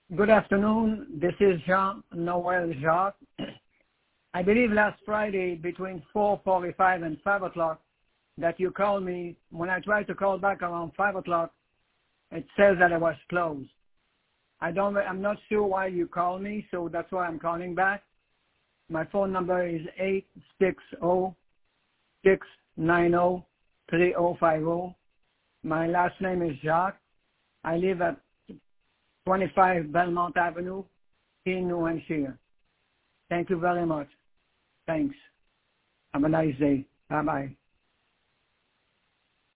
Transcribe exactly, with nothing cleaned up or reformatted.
Good afternoon. This is Jean-Noel Jacques. I believe last Friday between four forty-five and five o'clock that you called me. When I tried to call back around five o'clock, it says that I was closed. I don't, I'm not sure why you called me, so that's why I'm calling back. My phone number is eight six zero, six nine zero, three zero five zero. My last name is Jacques. I live at twenty-five Belmont Avenue, in New Hampshire. Thank you very much. Thanks. Have a nice day. Bye-bye.